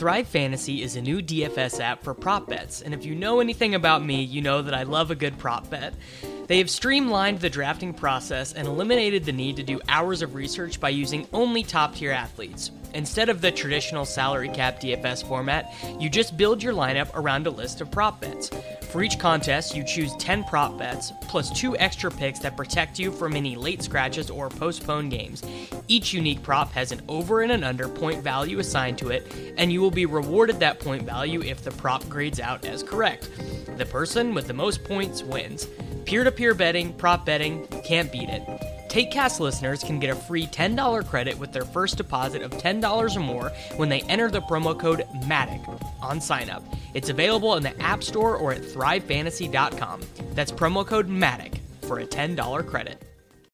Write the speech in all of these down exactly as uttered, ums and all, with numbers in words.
Thrive Fantasy is a new D F S app for prop bets, and if you know anything about me, you know that I love a good prop bet. They have streamlined the drafting process and eliminated the need to do hours of research by using only top-tier athletes. Instead of the traditional salary cap D F S format, you just build your lineup around a list of prop bets. For each contest, you choose ten prop bets, plus two extra picks that protect you from any late scratches or postponed games. Each unique prop has an over and an under point value assigned to it, and you will be rewarded that point value if the prop grades out as correct. The person with the most points wins. Peer-to-peer betting, prop betting, can't beat it. TakeCast listeners can get a free ten dollars credit with their first deposit of ten dollars or more when they enter the promo code MATTIC on sign-up. It's available in the App Store or at thrive fantasy dot com. That's promo code MATTIC for a ten dollars credit.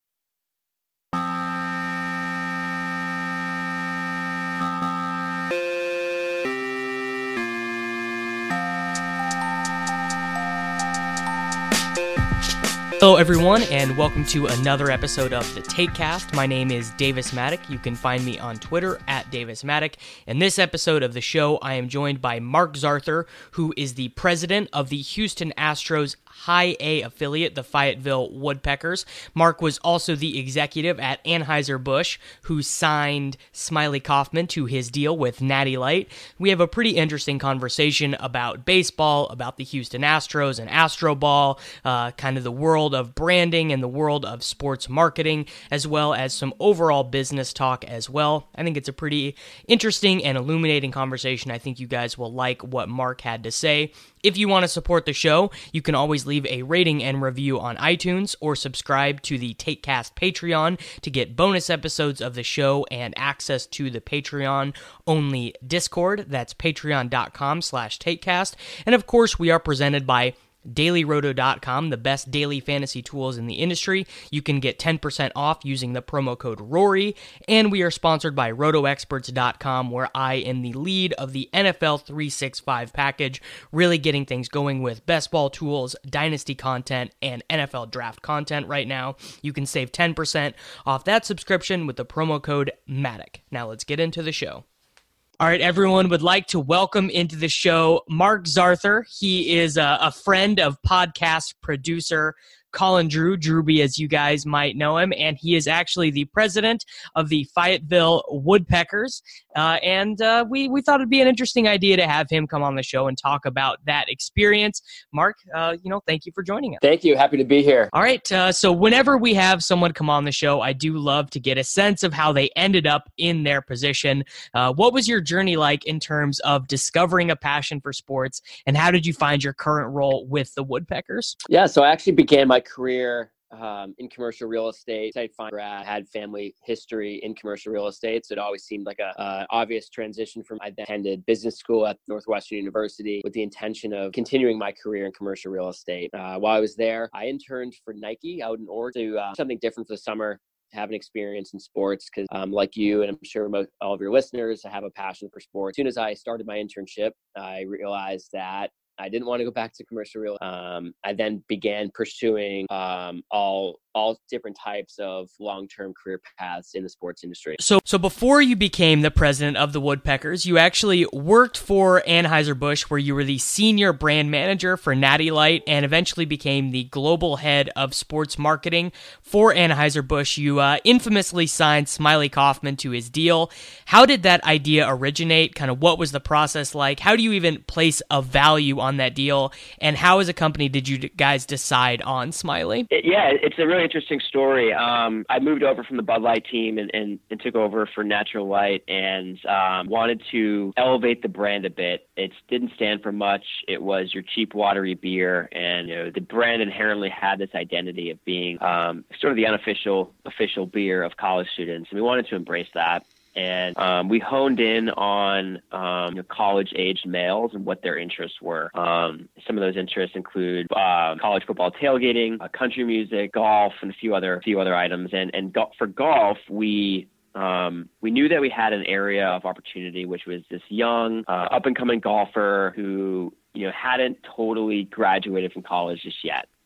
Hello everyone, and welcome to another episode of the TakeCast. My name is Davis Mattek. You can find me on Twitter at Davis Mattek. In this episode of the show, I am joined by Mark Zarther, who is the president of the Houston Astros High A affiliate, the Fayetteville Woodpeckers. Mark was also the executive at Anheuser-Busch, who signed Smiley Kaufman to his deal with Natty Light. We have a pretty interesting conversation about baseball, about the Houston Astros and Astro Ball, uh, kind of the world of branding and the world of sports marketing, as well as some overall business talk as well. I think it's a pretty interesting and illuminating conversation. I think you guys will like what Mark had to say. If you want to support the show, you can always leave a rating and review on iTunes or subscribe to the TakeCast Patreon to get bonus episodes of the show and access to the Patreon-only Discord. That's patreon.com slash TakeCast. And of course, we are presented by daily roto dot com, the best daily fantasy tools in the industry. You can get ten percent off using the promo code Rory, and we are sponsored by roto experts dot com, where I am the lead of the N F L three sixty-five package, really getting things going with best ball tools, dynasty content, and N F L draft content right now. You can save ten percent off that subscription with the promo code MATTIC. Now let's get into the show. All right, everyone, would like to welcome into the show Mark Zarther. He is a, a friend of podcast producer Colin Drew, Drewby as you guys might know him, and he is actually the president of the Fayetteville Woodpeckers. Uh, and uh, we, we thought it'd be an interesting idea to have him come on the show and talk about that experience. Mark, uh, you know, thank you for joining us. Thank you. Happy to be here. All right. Uh, so whenever we have someone come on the show, I do love to get a sense of how they ended up in their position. Uh, what was your journey like in terms of discovering a passion for sports, and how did you find your current role with the Woodpeckers? Yeah, so I actually began my career um, in commercial real estate. I had family history in commercial real estate, so it always seemed like a uh, obvious transition from. I attended business school at Northwestern University with the intention of continuing my career in commercial real estate. Uh, while I was there, I interned for Nike out in Oregon to uh, something different for the summer. Have an experience in sports because um, like you, and I'm sure most, all of your listeners, I have a passion for sports. As soon as I started my internship, I realized that I didn't want to go back to commercial real. Um, I then began pursuing um, all all different types of long-term career paths in the sports industry. So, so before you became the president of the Woodpeckers, you actually worked for Anheuser-Busch, where you were the senior brand manager for Natty Light, and eventually became the global head of sports marketing for Anheuser-Busch. You uh, infamously signed Smiley Kaufman to his deal. How did that idea originate? Kind of what was the process like? How do you even place a value on that deal? And how, as a company, did you guys decide on Smiley? Yeah, it's a really interesting story. Um, I moved over from the Bud Light team and, and, and took over for Natural Light, and um, wanted to elevate the brand a bit. It didn't stand for much. It was your cheap, watery beer, and you know, the brand inherently had this identity of being um, sort of the unofficial official beer of college students, and we wanted to embrace that. And um, we honed in on um, you know, college-aged males and what their interests were. Um, some of those interests include uh, college football tailgating, uh, country music, golf, and a few other few other items. And and go- for golf, we um, we knew that we had an area of opportunity, which was this young, uh, up-and-coming golfer who you know hadn't totally graduated from college just yet.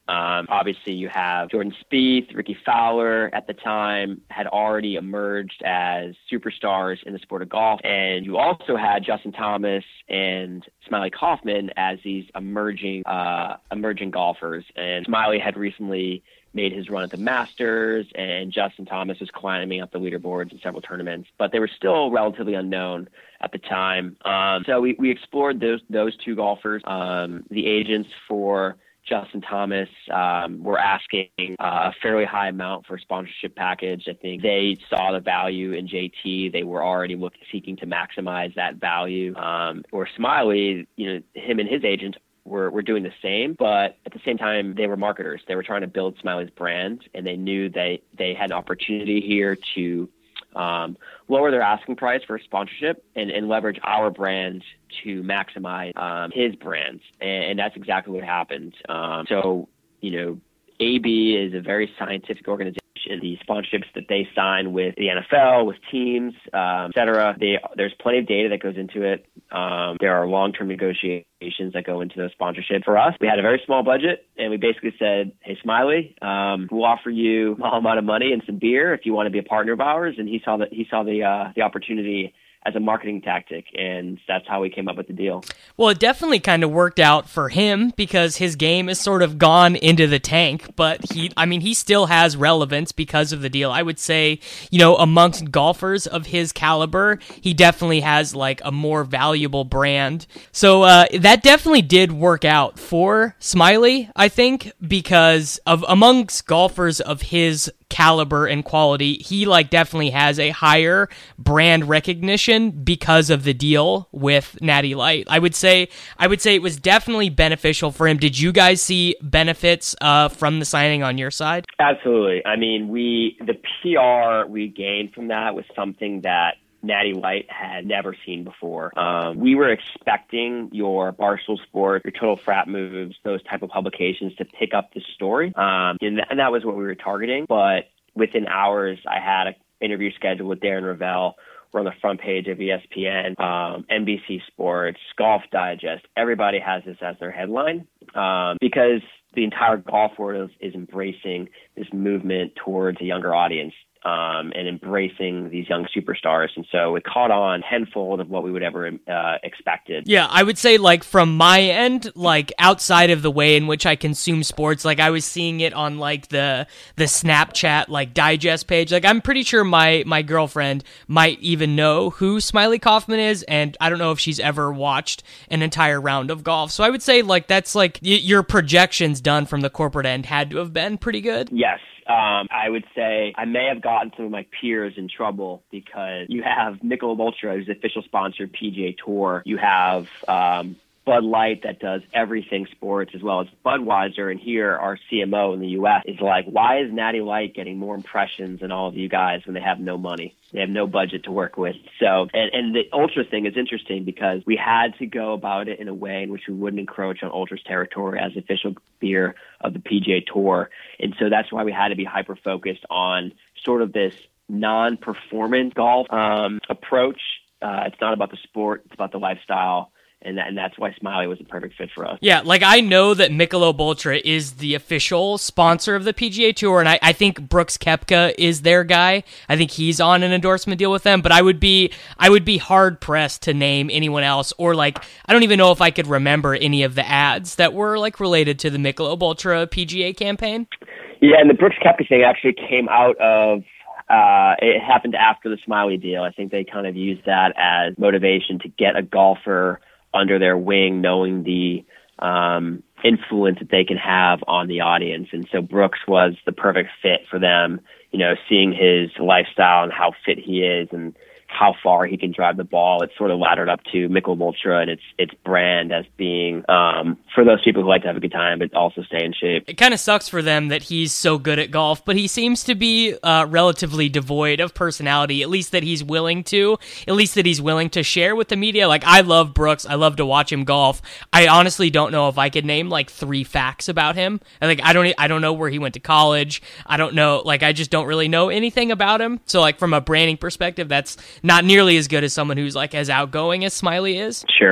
Um, obviously, you have Jordan Spieth, Ricky Fowler at the time had already emerged as superstars in the sport of golf. And you also had Justin Thomas and Smylie Kaufman as these emerging uh, emerging golfers. And Smylie had recently made his run at the Masters, and Justin Thomas was climbing up the leaderboards in several tournaments, but they were still relatively unknown at the time. Um, so we, we explored those those two golfers. Um, the agents for Justin Thomas um, were asking uh, a fairly high amount for a sponsorship package. I think they saw the value in J T. They were already look, seeking to maximize that value. Um, or Smylie, you know, him and his agent were, were doing the same, but at the same time, they were marketers. They were trying to build Smylie's brand, and they knew they, they had an opportunity here to um, lower their asking price for sponsorship and, and leverage our brand to maximize um, his brand. And, and that's exactly what happened. Um, so, you know, A B is a very scientific organization. The sponsorships that they sign with the N F L, with teams, um, et cetera, they, there's plenty of data that goes into it. Um, there are long-term negotiations that go into those sponsorships. For us, we had a very small budget, and we basically said, hey, Smylie, um, we'll offer you a small amount of money and some beer if you want to be a partner of ours. And he saw that he saw the uh, the opportunity as a marketing tactic, and that's how we came up with the deal. Well, it definitely kind of worked out for him because his game is sort of gone into the tank, but he, I mean, he still has relevance because of the deal. I would say, you know, amongst golfers of his caliber, he definitely has like a more valuable brand. So uh, that definitely did work out for Smylie, I think, because of amongst golfers of his caliber and quality, he like definitely has a higher brand recognition because of the deal with Natty Light. I would say I would say it was definitely beneficial for him. Did you guys see benefits uh, from the signing on your side? Absolutely. I mean, we the P R we gained from that was something that Natty Light had never seen before. Um, we were expecting your Barstool Sports, your Total Frat Moves, those type of publications to pick up the story. Um, and, th- and that was what we were targeting. But within hours, I had an interview scheduled with Darren Ravel. We're on the front page of E S P N, um, N B C Sports, Golf Digest. Everybody has this as their headline um, because the entire golf world is, is embracing this movement towards a younger audience. Um, and embracing these young superstars. And so it caught on tenfold of what we would ever uh, expected. Yeah, I would say like from my end, like outside of the way in which I consume sports, like I was seeing it on like the the Snapchat like digest page. Like I'm pretty sure my my girlfriend might even know who Smylie Kaufman is, and I don't know if she's ever watched an entire round of golf. So I would say like that's like y- your projections done from the corporate end had to have been pretty good. Yes. Um, I would say I may have gotten some of my peers in trouble because you have Michelob Ultra, who's the official sponsor of P G A Tour. You have um, Bud Light that does everything sports, as well as Budweiser. And here, our C M O in the U S is like, why is Natty Light getting more impressions than all of you guys when they have no money? They have no budget to work with. So, and, and the Ultra thing is interesting because we had to go about it in a way in which we wouldn't encroach on Ultra's territory as official beer of the P G A Tour. And so that's why we had to be hyper-focused on sort of this non-performance golf um, approach. Uh, it's not about the sport, it's about the lifestyle. And, that, and that's why Smylie was a perfect fit for us. Yeah, like I know that Michelob Ultra is the official sponsor of the P G A Tour, and I, I think Brooks Koepka is their guy. I think he's on an endorsement deal with them, but I would be I would be hard-pressed to name anyone else, or like, I don't even know if I could remember any of the ads that were like related to the Michelob Ultra P G A campaign. Yeah, and the Brooks Koepka thing actually came out of Uh, it happened after the Smylie deal. I think they kind of used that as motivation to get a golfer under their wing, knowing the um, influence that they can have on the audience. And so Brooks was the perfect fit for them, you know, seeing his lifestyle and how fit he is and how far he can drive the ball. It sort of laddered up to Michelob Ultra and its its brand as being um, for those people who like to have a good time but also stay in shape. It kind of sucks for them that he's so good at golf, but he seems to be uh, relatively devoid of personality, at least that he's willing to, at least that he's willing to share with the media. Like, I love Brooks. I love to watch him golf. I honestly don't know if I could name like three facts about him. I like I don't I don't know where he went to college. I don't know, like I just don't really know anything about him. So like from a branding perspective, that's not nearly as good as someone who's like as outgoing as Smylie is. Sure.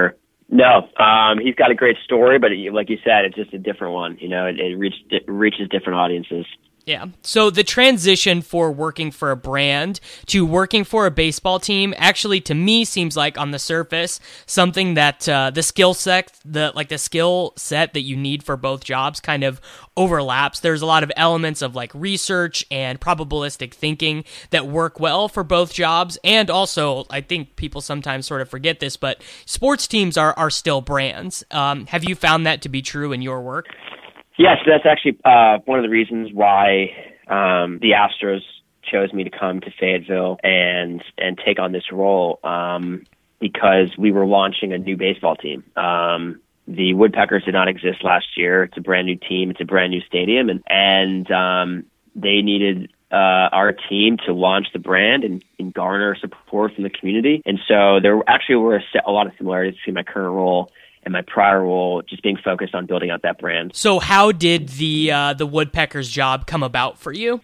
No, um, he's got a great story, but it, like you said, it's just a different one. You know, it, it, reach, it reaches different audiences. Yeah. So the transition for working for a brand to working for a baseball team actually, to me, seems like on the surface something that uh, the skill set, the like the skill set that you need for both jobs, kind of overlaps. There's a lot of elements of like research and probabilistic thinking that work well for both jobs, and also I think people sometimes sort of forget this, but sports teams are are still brands. Um, have you found that to be true in your work? Yes, that's actually uh, one of the reasons why um, the Astros chose me to come to Fayetteville and and take on this role, um, because we were launching a new baseball team. Um, the Woodpeckers did not exist last year. It's a brand new team. It's a brand new stadium, and and um, they needed uh, our team to launch the brand and, and garner support from the community. And so there actually were a, a lot of similarities between my current role and my prior role, just being focused on building out that brand. So how did the uh, the Woodpeckers job come about for you?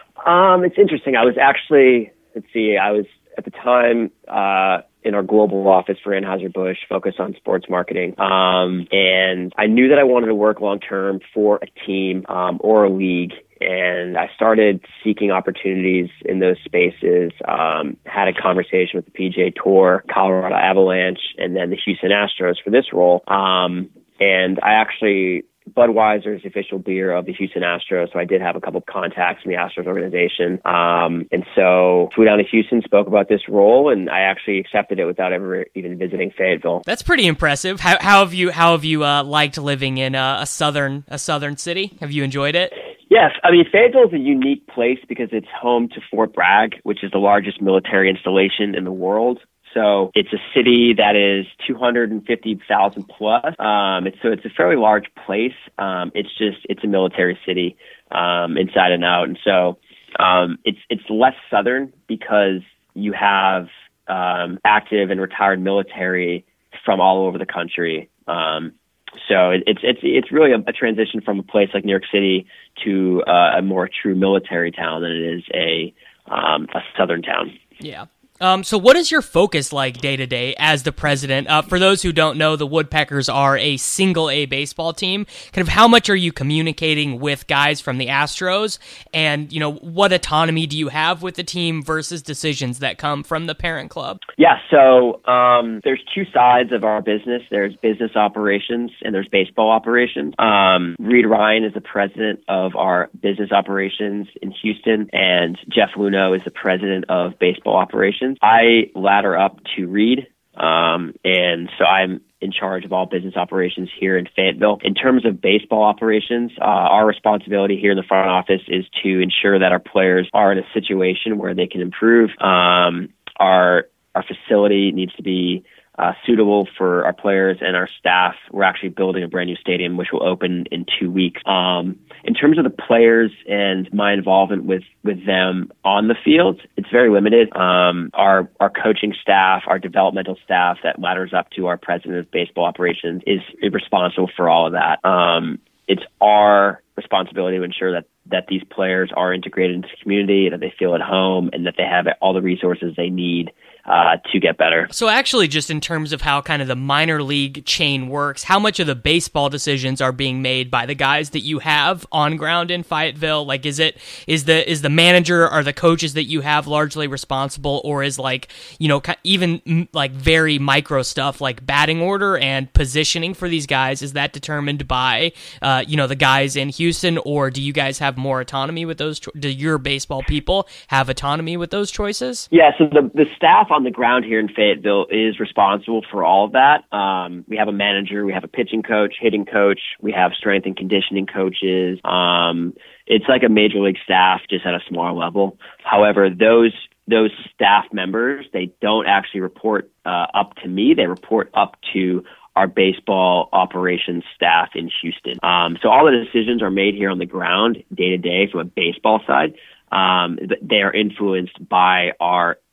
Um, it's interesting. I was actually, let's see, I was at the time uh, in our global office for Anheuser-Busch, focused on sports marketing. Um, and I knew that I wanted to work long-term for a team um, or a league. And I started seeking opportunities in those spaces, um, had a conversation with the P G A Tour, Colorado Avalanche, and then the Houston Astros for this role. Um, and I actually, Budweiser is the official beer of the Houston Astros, so I did have a couple of contacts in the Astros organization. Um, and so flew down to Houston, spoke about this role, and I actually accepted it without ever even visiting Fayetteville. That's pretty impressive. How, how have you how have you uh, liked living in a, a southern a southern city? Have you enjoyed it? Yes. I mean, Fayetteville is a unique place because it's home to Fort Bragg, which is the largest military installation in the world. So it's a city that is two hundred fifty thousand plus. Um, it's, so it's a fairly large place. Um, it's just, it's a military city, um, inside and out. And so, um, it's, it's less southern because you have, um, active and retired military from all over the country. Um, So it, it's it's it's really a, a transition from a place like New York City to uh, a more true military town than it is a um, a southern town. Yeah. Um, so what is your focus like day to day as the president? Uh, for those who don't know, the Woodpeckers are a single A baseball team. Kind of how much are you communicating with guys from the Astros? And, you know, what autonomy do you have with the team versus decisions that come from the parent club? Yeah, so um, there's two sides of our business. There's business operations and there's baseball operations. Um, Reed Ryan is the president of our business operations in Houston, and Jeff Luno is the president of baseball operations. I ladder up to Reed, um, and so I'm in charge of all business operations here in Fayetteville. In terms of baseball operations, uh, our responsibility here in the front office is to ensure that our players are in a situation where they can improve. Um, our our facility needs to be uh, suitable for our players and our staff. We're actually building a brand new stadium, which will open in two weeks. Um, in terms of the players and my involvement with, with them on the field, it's very limited. Um, our, our coaching staff, our developmental staff that ladders up to our president of baseball operations is responsible for all of that. Um, it's our responsibility to ensure that that these players are integrated into the community, that they feel at home, and that they have all the resources they need uh, to get better. So actually, just in terms of how kind of the minor league chain works, how much of the baseball decisions are being made by the guys that you have on ground in Fayetteville? Like, is it is the is the manager or the coaches that you have largely responsible, or is like, you know, even like very micro stuff like batting order and positioning for these guys, is that determined by uh, you know, the guys in Houston, or do you guys have more autonomy with those? Cho- do your baseball people have autonomy with those choices? Yeah, so the the staff on the ground here in Fayetteville is responsible for all of that. Um, we have a manager, we have a pitching coach, hitting coach, we have strength and conditioning coaches. Um, it's like a major league staff, just at a smaller level. However, those those staff members, they don't actually report uh, up to me. They report up to our baseball operations staff in Houston. Um, so all the decisions are made here on the ground day to day from a baseball side. Um, they are influenced by our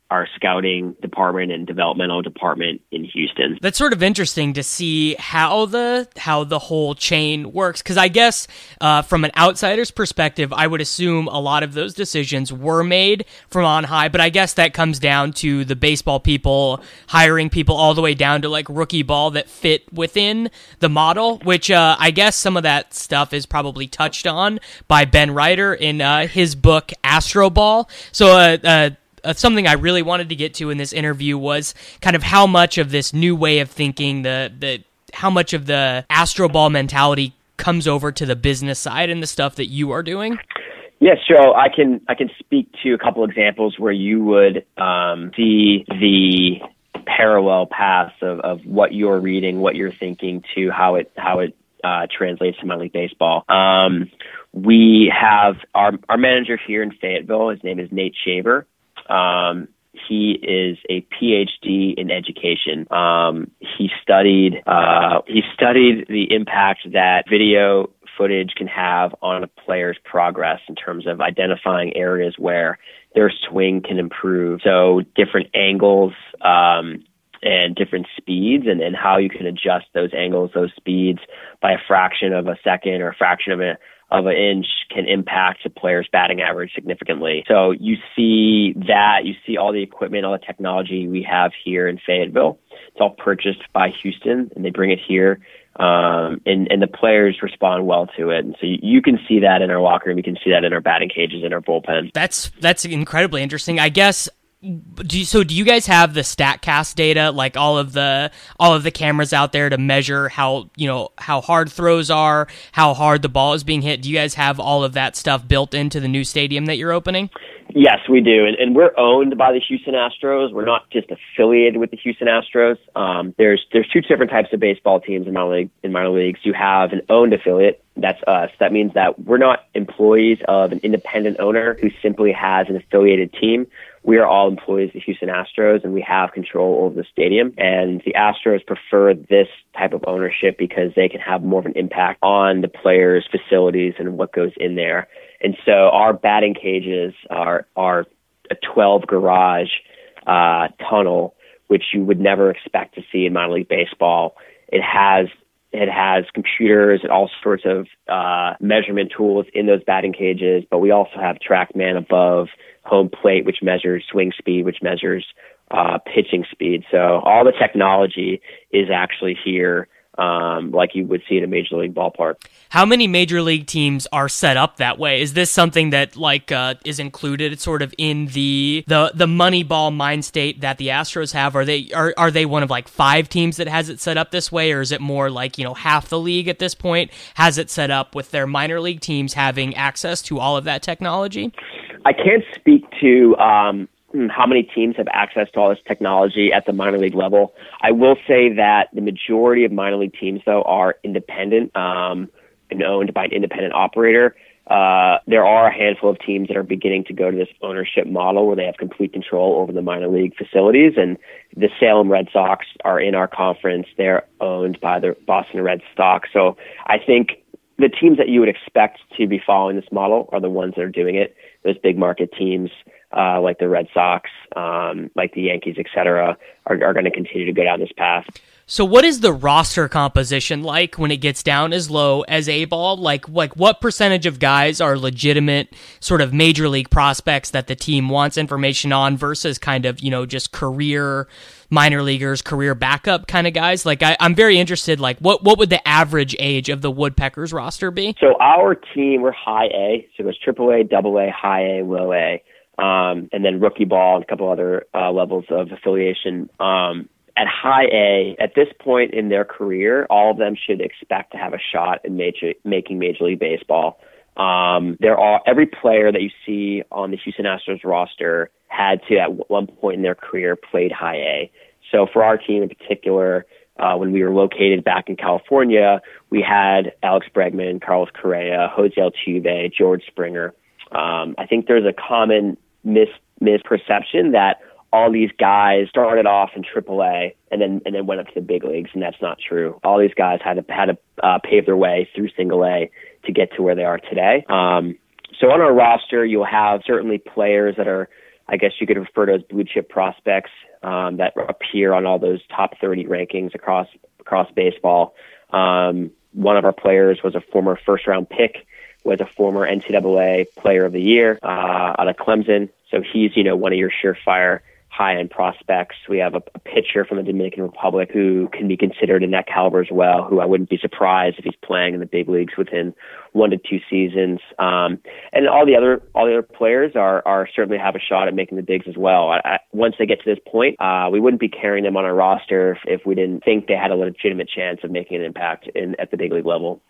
our scouting department and developmental department in Houston. That's sort of interesting to see how the how the whole chain works, because I guess uh, from an outsider's perspective, I would assume a lot of those decisions were made from on high, but I guess that comes down to the baseball people hiring people all the way down to like rookie ball that fit within the model, which uh, I guess some of that stuff is probably touched on by Ben Reiter in uh, his book Astro Ball. So uh, uh Uh, something I really wanted to get to in this interview was kind of how much of this new way of thinking, the the how much of the Astro Ball mentality comes over to the business side and the stuff that you are doing. Yes, Joe, I can I can speak to a couple examples where you would um, see the parallel paths of, of what you're reading, what you're thinking, to how it how it uh, translates to minor league baseball. Um, we have our our manager here in Fayetteville. His name is Nate Shaver. Um, he is a P H D in education. Um, he studied, uh, he studied the impact that video footage can have on a player's progress in terms of identifying areas where their swing can improve. So different angles, um, and different speeds, and, and how you can adjust those angles, those speeds by a fraction of a second or a fraction of a of an inch can impact a player's batting average significantly. So you see that, you see all the equipment, all the technology we have here in Fayetteville. It's all purchased by Houston, and they bring it here, um, and, and the players respond well to it. And so you, you can see that in our locker room. You can see that in our batting cages, in our bullpen. That's that's incredibly interesting. I guess. Do you, so do you guys have the StatCast data, like all of the all of the cameras out there to measure how, you know, how hard throws are, how hard the ball is being hit? Do you guys have all of that stuff built into the new stadium that you're opening? Yes, we do. And, and we're owned by the Houston Astros. We're not just affiliated with the Houston Astros. Um, there's there's two different types of baseball teams in minor league, in minor leagues. You have an owned affiliate. That's us. That means that we're not employees of an independent owner who simply has an affiliated team. We are all employees of the Houston Astros, and we have control over the stadium. And the Astros prefer this type of ownership because they can have more of an impact on the players' facilities and what goes in there. And so our batting cages are are a twelve garage uh, tunnel, which you would never expect to see in minor league baseball. It has It has computers and all sorts of uh, measurement tools in those batting cages, but we also have TrackMan above home plate, which measures swing speed, which measures uh, pitching speed. So all the technology is actually here, um, like you would see at a major league ballpark. How many major league teams are set up that way? Is this something that like uh, is included sort of in the the the Moneyball mind state that the Astros have? Are they are are they one of like five teams that has it set up this way, or is it more like, you know, half the league at this point has it set up with their minor league teams having access to all of that technology? I can't speak to um, how many teams have access to all this technology at the minor league level. I will say that the majority of minor league teams, though, are independent um, and owned by an independent operator. Uh, there are a handful of teams that are beginning to go to this ownership model where they have complete control over the minor league facilities. And the Salem Red Sox are in our conference. They're owned by the Boston Red Sox. So I think the teams that you would expect to be following this model are the ones that are doing it. Those big market teams, uh, like the Red Sox, um, like the Yankees, et cetera, are, are going to continue to go down this path. So what is the roster composition like when it gets down as low as A-ball? Like, like what percentage of guys are legitimate sort of major league prospects that the team wants information on versus kind of, you know, just career minor leaguers, career backup kind of guys? Like, I, I'm very interested, like, what, what would the average age of the Woodpeckers roster be? So our team, we're high A, so it goes triple A, double A, high A, low A, um, and then rookie ball and a couple other uh, levels of affiliation. Um, At high A, at this point in their career, all of them should expect to have a shot in major, making Major League Baseball. Um, there are every player that you see on the Houston Astros roster had to, at one point in their career, played high A. So for our team in particular, uh, when we were located back in California, we had Alex Bregman, Carlos Correa, Jose Altuve, George Springer. Um, I think there's a common mis misperception that all these guys started off in triple A and then and then went up to the big leagues, and that's not true. All these guys had to had to uh, pave their way through single A to get to where they are today. Um, so on our roster, you'll have certainly players that are I guess you could refer to as blue chip prospects um, that appear on all those top thirty rankings across across baseball. Um, one of our players was a former first round pick, was a former N C double A player of the year uh, out of Clemson. So he's, you know, one of your surefire high-end prospects. We have a, a pitcher from the Dominican Republic who can be considered in that caliber as well, who I wouldn't be surprised if he's playing in the big leagues within one to two seasons. Um, and all the other all the other players are are certainly have a shot at making the bigs as well. I, I, once they get to this point, uh, we wouldn't be carrying them on our roster if, if we didn't think they had a legitimate chance of making an impact in at the big league level.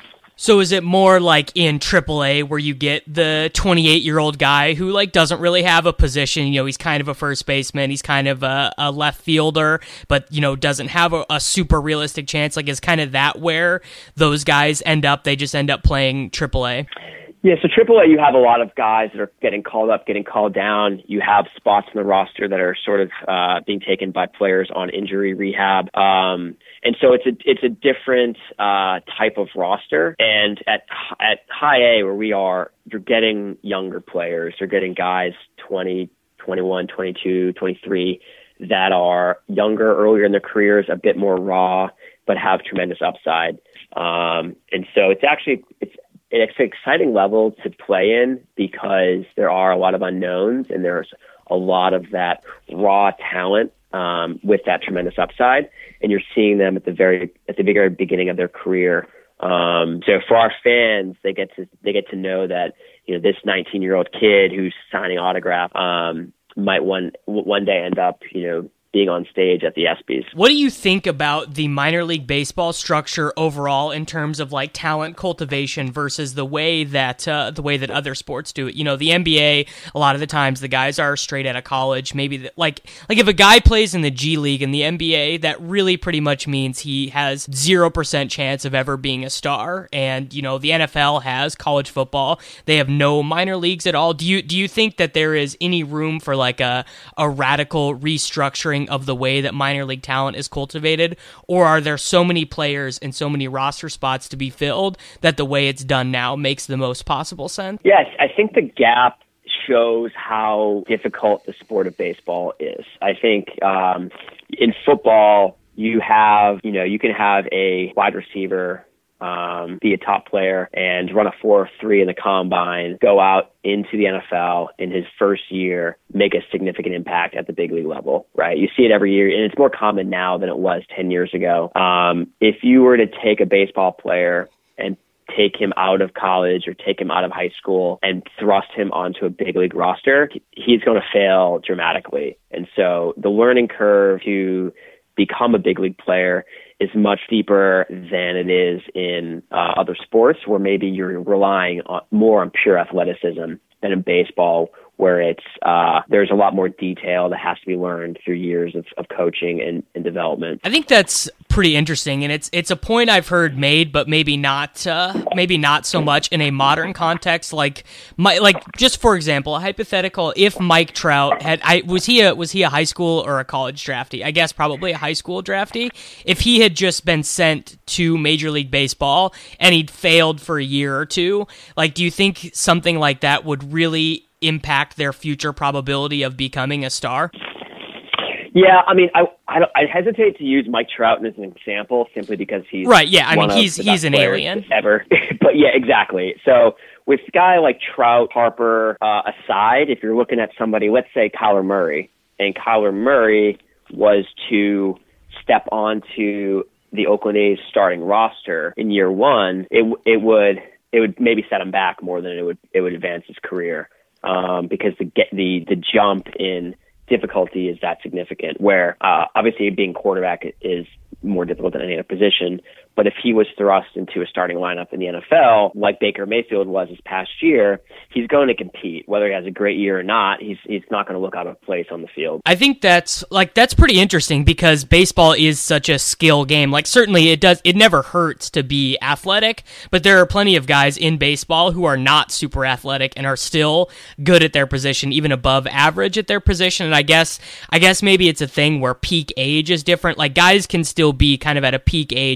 So is it more like in triple A where you get the twenty-eight-year-old guy who like doesn't really have a position? You know, he's kind of a first baseman, he's kind of a, a left fielder, but, you know, doesn't have a, a super realistic chance? Like, is kind of that where those guys end up? They just end up playing triple A? Yeah, so triple A, you have a lot of guys that are getting called up, getting called down. You have spots in the roster that are sort of uh, being taken by players on injury rehab. Um, and so it's a it's a different uh, type of roster. And at at high A, where we are, you're getting younger players. You're getting guys twenty, twenty-one, twenty-two, twenty-three that are younger, earlier in their careers, a bit more raw, but have tremendous upside. Um, and so it's actually it's it's an exciting level to play in because there are a lot of unknowns and there's a lot of that raw talent um, with that tremendous upside, and you're seeing them at the very at the very beginning of their career. Um, so for our fans, they get to they get to know that, you know, this nineteen-year-old kid who's signing autograph um, might one one day end up, you know, being on stage at the ESPYs. What do you think about the minor league baseball structure overall in terms of like talent cultivation versus the way that uh, the way that other sports do it? You know, the N B A, a lot of the times the guys are straight out of college. Maybe the, like like if a guy plays in the G League in the N B A, that really pretty much means he has zero percent chance of ever being a star. And you know, the N F L has college football; they have no minor leagues at all. Do you do you think that there is any room for like a a radical restructuring of the way that minor league talent is cultivated, or are there so many players and so many roster spots to be filled that the way it's done now makes the most possible sense? Yes, I think the gap shows how difficult the sport of baseball is. I think um, in football, you have, you know, you can have a wide receiver Um, be a top player and run a four three in the combine, go out into the N F L in his first year, make a significant impact at the big league level, right? You see it every year, and it's more common now than it was ten years ago. Um, if you were to take a baseball player and take him out of college or take him out of high school and thrust him onto a big league roster, he's going to fail dramatically. And so the learning curve to become a big league player is much deeper than it is in uh, other sports where maybe you're relying on, more on pure athleticism than in baseball, where it's uh, there's a lot more detail that has to be learned through years of, of coaching and, and development. I think that's pretty interesting, and it's it's a point I've heard made, but maybe not uh, maybe not so much in a modern context. Like my, like just for example, a hypothetical: if Mike Trout had, I was he a was he a high school or a college draftee? I guess probably a high school draftee. If he had just been sent to Major League Baseball and he'd failed for a year or two, like, do you think something like that would really impact their future probability of becoming a star? Yeah, I mean, I I, I hesitate to use Mike Trout as an example simply because he's right. Yeah, I mean, he's he's an alien ever. But yeah, exactly. So with a guy like Trout, Harper uh, aside, if you're looking at somebody, let's say Kyler Murray, and Kyler Murray was to step onto the Oakland A's starting roster in year one, it it would it would maybe set him back more than it would it would advance his career. Um, because the get the the jump in difficulty is that significant, where uh, obviously being quarterback is more difficult than any other position. But if he was thrust into a starting lineup in the N F L, like Baker Mayfield was this past year, he's going to compete. Whether he has a great year or not, he's he's not going to look out of place on the field. I think that's like that's pretty interesting because baseball is such a skill game. Like certainly it does it never hurts to be athletic, but there are plenty of guys in baseball who are not super athletic and are still good at their position, even above average at their position. And I guess I guess maybe it's a thing where peak age is different. Like guys can still be kind of at a peak age in baseball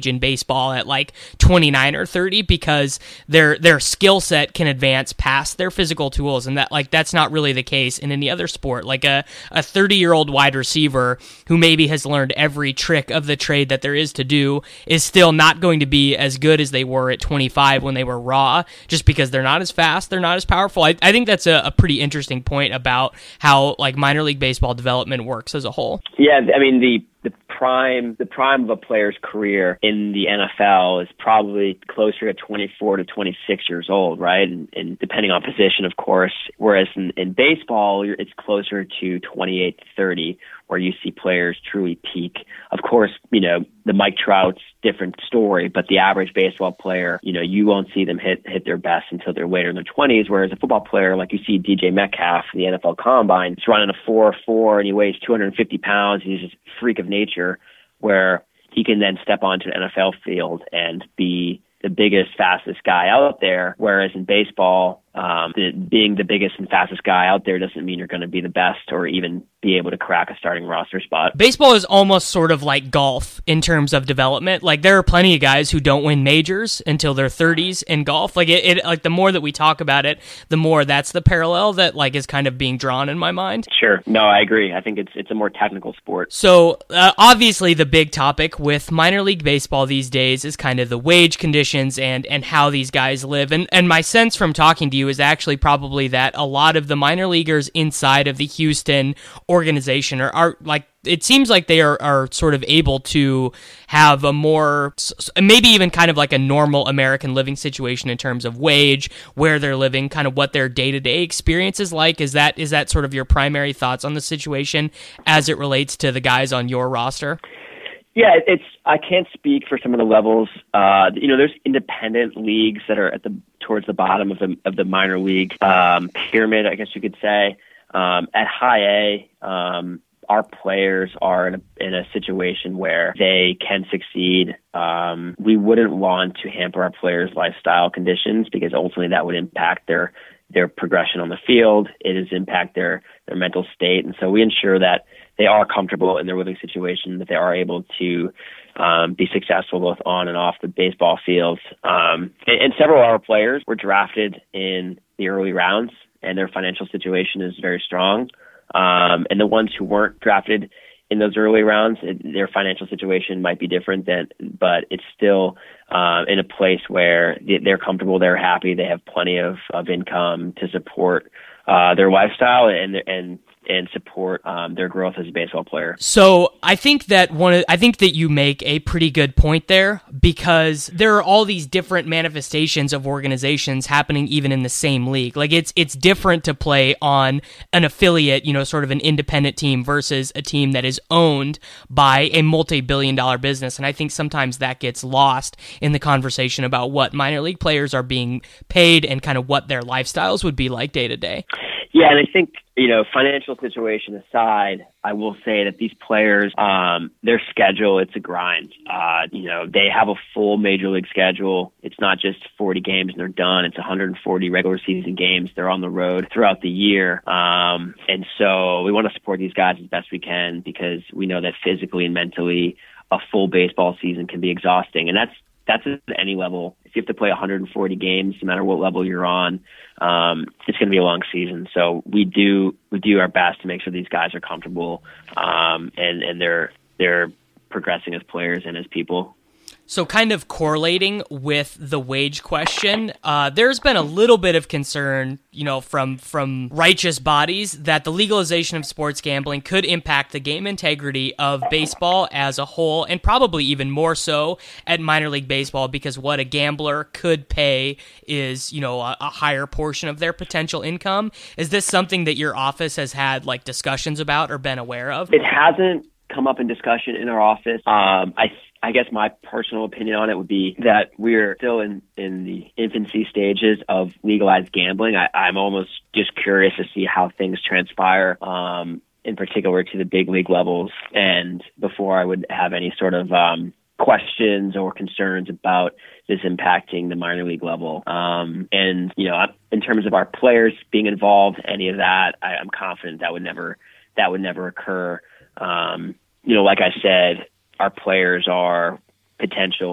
baseball at like twenty-nine or thirty because their their skill set can advance past their physical tools, and that like that's not really the case in any other sport. Like a a thirty-year-old wide receiver who maybe has learned every trick of the trade that there is to do is still not going to be as good as they were at twenty-five when they were raw, just because they're not as fast, they're not as powerful. I, I think that's a, a pretty interesting point about how like minor league baseball development works as a whole. Yeah, I mean the the prime the prime of a player's career in the N F L is probably closer to twenty-four to twenty-six years old, right? And, and depending on position, of course. Whereas in, in baseball, you're, it's closer to twenty-eight to thirty, where you see players truly peak. Of course, you know, the Mike Trout's different story, but the average baseball player, you know, you won't see them hit hit their best until they're later in their twenties. Whereas a football player, like you see D J Metcalf in the N F L Combine, he's running a four four and he weighs two hundred fifty pounds. He's just a freak of nature, where he can then step onto an N F L field and be the biggest, fastest guy out there. Whereas in baseball, um, the, being the biggest and fastest guy out there doesn't mean you're going to be the best or even be able to crack a starting roster spot. Baseball is almost sort of like golf in terms of development. Like there are plenty of guys who don't win majors until their thirties in golf. Like it, it, like the more that we talk about it, the more that's the parallel that like is kind of being drawn in my mind. Sure. No, I agree. I think it's it's a more technical sport. So uh, obviously the big topic with minor league baseball these days is kind of the wage conditions and and how these guys live. And and my sense from talking to you is actually probably that a lot of the minor leaguers inside of the Houston organization are, are like, it seems like they are, are sort of able to have a more, maybe even kind of like a normal American living situation in terms of wage, where they're living, kind of what their day-to-day experience is like. Is that is that sort of your primary thoughts on the situation as it relates to the guys on your roster? Yeah, it's. I can't speak for some of the levels. Uh, you know, there's independent leagues that are at the towards the bottom of the of the minor league um, pyramid, I guess you could say. Um, at high A, um, our players are in a, in a situation where they can succeed. Um, we wouldn't want to hamper our players' lifestyle conditions because ultimately that would impact their their progression on the field. It is impact their their mental state, and so we ensure that they are comfortable in their living situation, that they are able to um, be successful both on and off the baseball fields. Um, and, and several of our players were drafted in the early rounds, and their financial situation is very strong. Um, and the ones who weren't drafted in those early rounds, it, their financial situation might be different, than, but it's still uh, in a place where they're comfortable, they're happy, they have plenty of, of income to support uh, their lifestyle and and and support um, their growth as a baseball player. So I think that one, of, I think that you make a pretty good point there, because there are all these different manifestations of organizations happening even in the same league. Like it's it's different to play on an affiliate, you know, sort of an independent team versus a team that is owned by a multi-billion dollar business. And I think sometimes that gets lost in the conversation about what minor league players are being paid and kind of what their lifestyles would be like day to day. Yeah, and I think, you know, financial situation aside, I will say that these players, um, their schedule, it's a grind. Uh, you know, they have a full major league schedule. It's not just forty games and they're done. It's one hundred forty regular season games. They're on the road throughout the year. Um, and so we want to support these guys as best we can, because we know that physically and mentally a full baseball season can be exhausting. And that's, that's at any level. If you have to play one hundred forty games, no matter what level you're on, um, it's going to be a long season. So we do we do our best to make sure these guys are comfortable um, and and they're they're progressing as players and as people. So kind of correlating with the wage question, uh, there's been a little bit of concern, you know, from from righteous bodies that the legalization of sports gambling could impact the game integrity of baseball as a whole, and probably even more so at minor league baseball, because what a gambler could pay is, you know, a, a higher portion of their potential income. Is this something that your office has had like discussions about or been aware of? It hasn't come up in discussion in our office. Um, I I guess my personal opinion on it would be that we're still in, in the infancy stages of legalized gambling. I, I'm almost just curious to see how things transpire, um, in particular to the big league levels, and before I would have any sort of um, questions or concerns about this impacting the minor league level. Um, and, you know, in terms of our players being involved, any of that, I, I'm confident that would never, that would never occur. Um, you know, like I said, our players are potential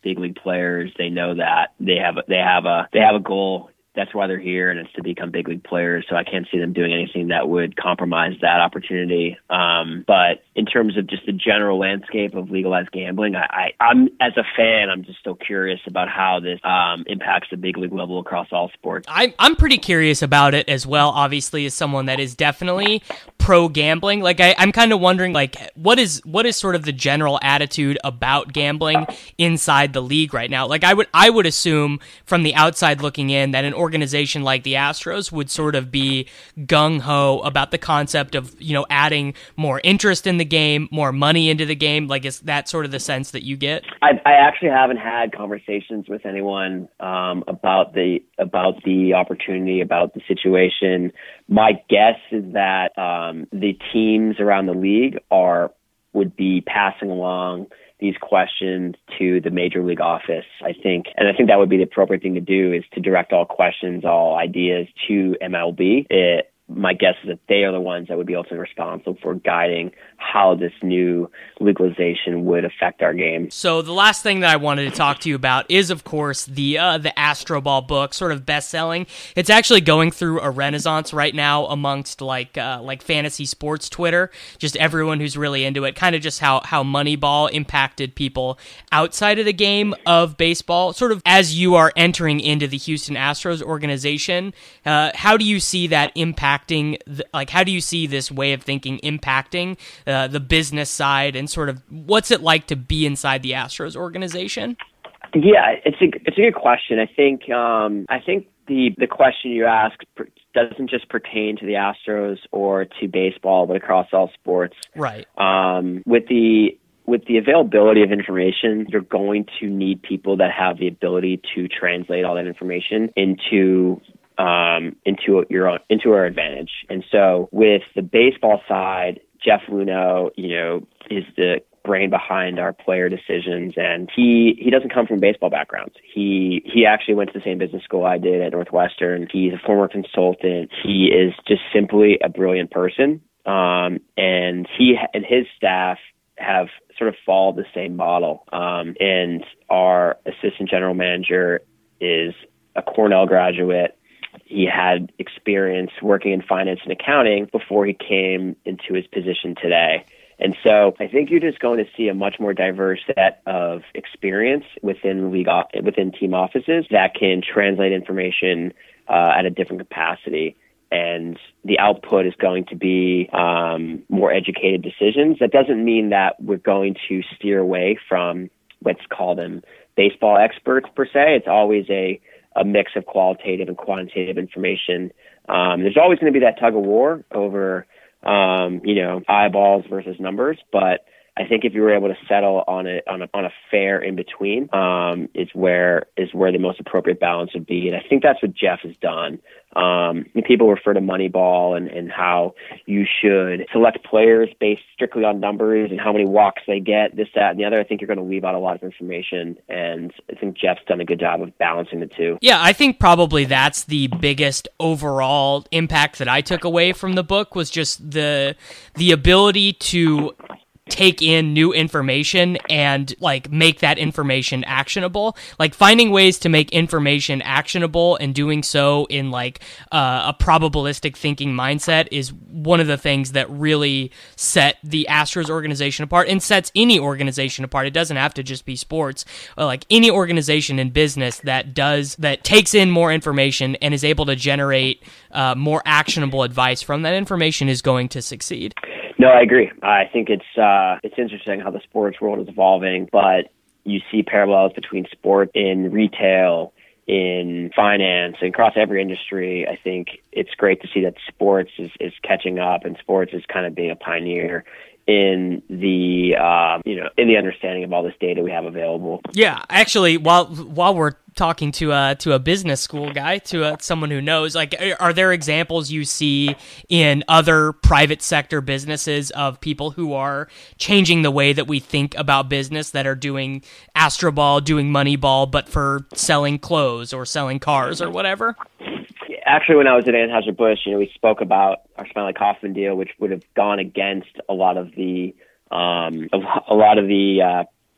big league players. They know that they have a, they have a they have a goal. That's why they're here, and it's to become big league players. So I can't see them doing anything that would compromise that opportunity. Um, but in terms of just the general landscape of legalized gambling, I, I, I'm as a fan, I'm just still curious about how this um, impacts the big league level across all sports. I, I'm pretty curious about it as well. Obviously, as someone that is definitely pro gambling, like I, I'm kind of wondering, like what is what is sort of the general attitude about gambling inside the league right now? Like I would I would assume from the outside looking in that an organization like the Astros would sort of be gung-ho about the concept of, you know, adding more interest in the game, more money into the game. Like, is that sort of the sense that you get? I, I actually haven't had conversations with anyone um, about the about the opportunity, about the situation. My guess is that um, the teams around the league are would be passing along these questions to the major league office, I think. And I think that would be the appropriate thing to do, is to direct all questions, all ideas to M L B. It, my guess is that they are the ones that would be ultimately responsible for guiding how this new legalization would affect our game. So the last thing that I wanted to talk to you about is, of course, the uh, the Astro Ball book, sort of best-selling. It's actually going through a renaissance right now amongst like uh, like fantasy sports Twitter, just everyone who's really into it, kind of just how, how Moneyball impacted people outside of the game of baseball. Sort of as you are entering into the Houston Astros organization, uh, how do you see that impacting, the, like how do you see this way of thinking impacting uh, the business side, and sort of what's it like to be inside the Astros organization? Yeah, it's a it's a good question. I think um, I think the the question you ask doesn't just pertain to the Astros or to baseball, but across all sports. Right. Um, with the with the availability of information, you're going to need people that have the ability to translate all that information into um, into your own, into our advantage. And so with the baseball side, Jeff Luhnow, you know, is the brain behind our player decisions, and he he doesn't come from baseball backgrounds. He he actually went to the same business school I did at Northwestern. He's a former consultant. He is just simply a brilliant person, um, and he and his staff have sort of followed the same model. Um, and our assistant general manager is a Cornell graduate. He had experience working in finance and accounting before he came into his position today. And so I think you're just going to see a much more diverse set of experience within league, within team offices that can translate information uh, at a different capacity. And the output is going to be um, more educated decisions. That doesn't mean that we're going to steer away from, let's call them baseball experts per se. It's always a a mix of qualitative and quantitative information. Um, there's always going to be that tug of war over, um, you know, eyeballs versus numbers. But I think if you were able to settle on a on a on a fair in between, um, is where is where the most appropriate balance would be. And I think that's what Jeff has done. Um, people refer to Moneyball and, and how you should select players based strictly on numbers and how many walks they get, this, that, and the other. I think you're going to leave out a lot of information, and I think Jeff's done a good job of balancing the two. Yeah, I think probably that's the biggest overall impact that I took away from the book, was just the the ability to take in new information and like make that information actionable. Like finding ways to make information actionable and doing so in like uh, a probabilistic thinking mindset is one of the things that really set the Astros organization apart, and sets any organization apart. It doesn't have to just be sports. Like any organization in business that does that takes in more information and is able to generate uh, more actionable advice from that information is going to succeed. No, I agree. I think it's uh, it's interesting how the sports world is evolving, but you see parallels between sport in retail, in finance, and across every industry. I think it's great to see that sports is, is catching up, and sports is kind of being a pioneer in the um, you know in the understanding of all this data we have available. Yeah, actually, while while we're talking to a to a business school guy, to a, someone who knows, like, are there examples you see in other private sector businesses of people who are changing the way that we think about business, that are doing Astroball, doing Moneyball, but for selling clothes or selling cars or whatever? Actually, when I was at Anheuser-Busch, you know, we spoke about our Smiley Kaufman deal, which would have gone against a lot of the um, a lot of the uh,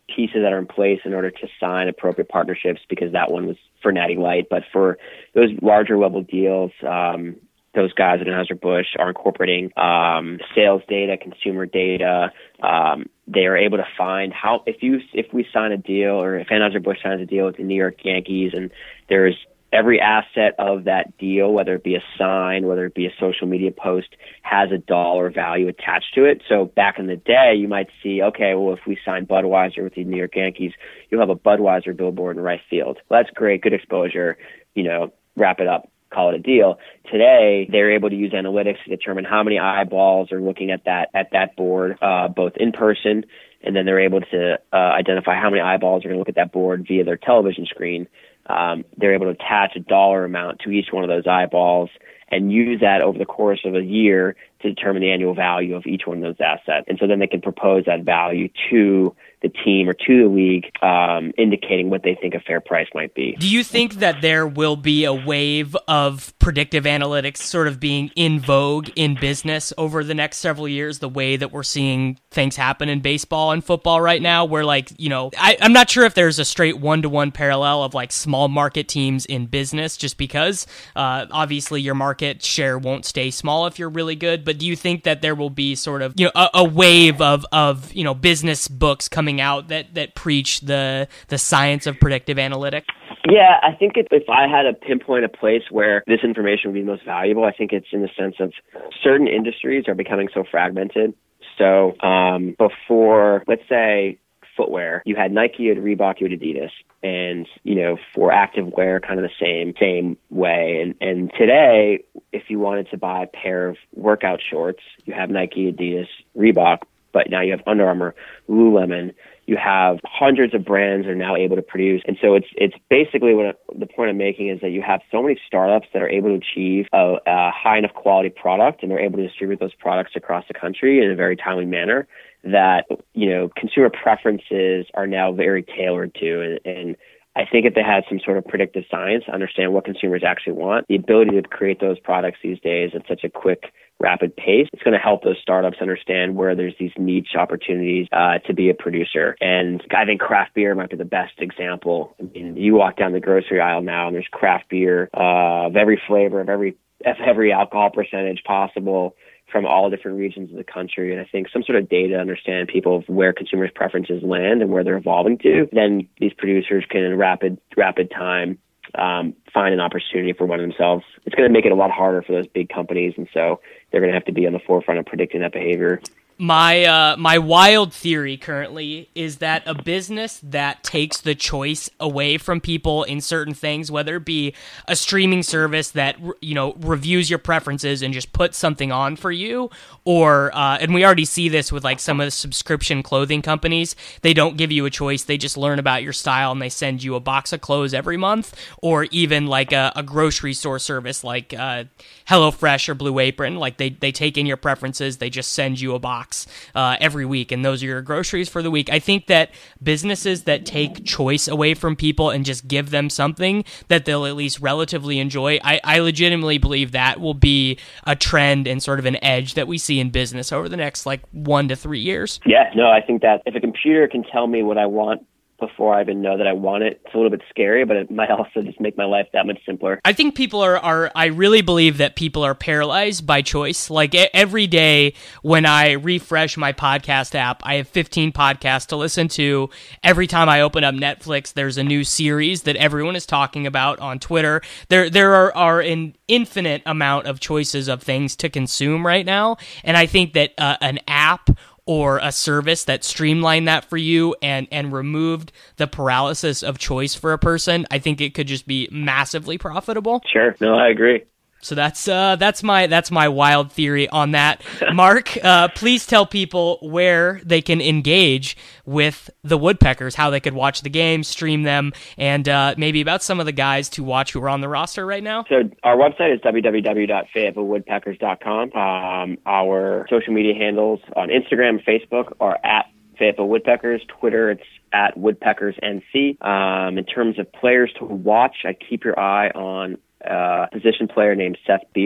pieces that are in place in order to sign appropriate partnerships, because that one was for Natty Light. But for those larger level deals, um, those guys at Anheuser-Busch are incorporating um, sales data, consumer data. Um, they are able to find how, if you if we sign a deal, or if Anheuser-Busch signs a deal with the New York Yankees, and there's every asset of that deal, whether it be a sign, whether it be a social media post, has a dollar value attached to it. So back in the day, you might see, okay, well, if we sign Budweiser with the New York Yankees, you'll have a Budweiser billboard in right field. Well, that's great, good exposure, you know, wrap it up, call it a deal. Today, they're able to use analytics to determine how many eyeballs are looking at that at that board, uh, both in person, and then they're able to uh, identify how many eyeballs are going to look at that board via their television screen. Um, they're able to attach a dollar amount to each one of those eyeballs and use that over the course of a year to determine the annual value of each one of those assets. And so then they can propose that value to the team or to the league, um, indicating what they think a fair price might be. Do you think that there will be a wave of predictive analytics sort of being in vogue in business over the next several years, the way that we're seeing things happen in baseball and football right now, where, like, you know, I, I'm not sure if there's a straight one-to-one parallel of like small market teams in business, just because uh, obviously your market share won't stay small if you're really good. But do you think that there will be sort of, you know, a, a wave of, of, you know, business books coming out that, that preach the the science of predictive analytics? Yeah, I think if, if I had to pinpoint a place where this information would be most valuable, I think it's in the sense of certain industries are becoming so fragmented. So um, before, let's say, footwear, you had Nike, you had Reebok, you had Adidas, and, you know, for active wear, kind of the same same way. And and today, if you wanted to buy a pair of workout shorts, you have Nike, Adidas, Reebok, but now you have Under Armour, Lululemon. You have hundreds of brands that are now able to produce. And so it's it's basically what the point I'm making is that you have so many startups that are able to achieve a, a high enough quality product, and they're able to distribute those products across the country in a very timely manner, that, you know, consumer preferences are now very tailored to. And, and I think if they had some sort of predictive science, understand what consumers actually want, the ability to create those products these days at such a quick, rapid pace, it's going to help those startups understand where there's these niche opportunities uh, to be a producer. And I think craft beer might be the best example. I mean, you walk down the grocery aisle now and there's craft beer uh, of every flavor, of every of every alcohol percentage possible from all different regions of the country. And I think some sort of data to understand people of where consumers' preferences land and where they're evolving to, then these producers can in rapid, rapid time um, find an opportunity for one of themselves. It's going to make it a lot harder for those big companies. And so they're going to have to be on the forefront of predicting that behavior. My uh, my wild theory currently is that a business that takes the choice away from people in certain things, whether it be a streaming service that, you know, reviews your preferences and just puts something on for you, or uh, and we already see this with like some of the subscription clothing companies. They don't give you a choice; they just learn about your style and they send you a box of clothes every month, or even like a, a grocery store service like uh, HelloFresh or Blue Apron. Like they they take in your preferences, they just send you a box. Uh, every week, and those are your groceries for the week. I think that businesses that take choice away from people and just give them something that they'll at least relatively enjoy, I, I legitimately believe that will be a trend and sort of an edge that we see in business over the next like one to three years. Yeah, no, I think that if a computer can tell me what I want before I even know that I want it, it's a little bit scary, but it might also just make my life that much simpler. I think people are, are I really believe that people are paralyzed by choice. Like every day when I refresh my podcast app, I have fifteen podcasts to listen to. Every time I open up Netflix, there's a new series that everyone is talking about on Twitter. There there are, are an infinite amount of choices of things to consume right now, and I think that uh, an app or a service that streamlined that for you and, and removed the paralysis of choice for a person, I think it could just be massively profitable. Sure. No, I agree. So that's uh, that's my that's my wild theory on that. Mark, uh, please tell people where they can engage with the Woodpeckers, how they could watch the game, stream them, and uh, maybe about some of the guys to watch who are on the roster right now. So our website is w w w dot fayetteville woodpeckers dot com. Um, our social media handles on Instagram and Facebook are at Fayetteville Woodpeckers. Twitter, it's at Woodpeckers N C. Um, in terms of players to watch, I keep your eye on a position player named Seth Beer,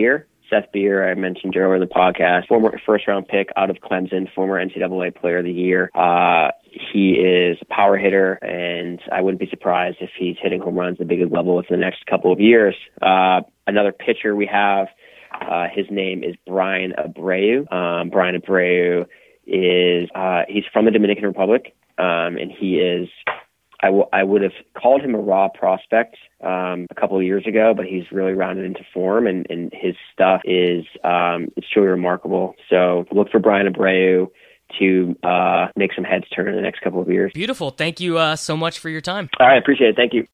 Seth Beer, I mentioned earlier in the podcast, former first-round pick out of Clemson, former N C double A Player of the Year. Uh, he is a power hitter, and I wouldn't be surprised if he's hitting home runs at the big league level within the next couple of years. Uh, another pitcher we have, uh, his name is Bryan Abreu. Um, Bryan Abreu is uh, he's from the Dominican Republic, um, and he is I, w- I would have called him a raw prospect um, a couple of years ago, but he's really rounded into form, and, and his stuff is um, it's truly remarkable. So look for Bryan Abreu to uh, make some heads turn in the next couple of years. Beautiful. Thank you uh, so much for your time. All right. Appreciate it. Thank you.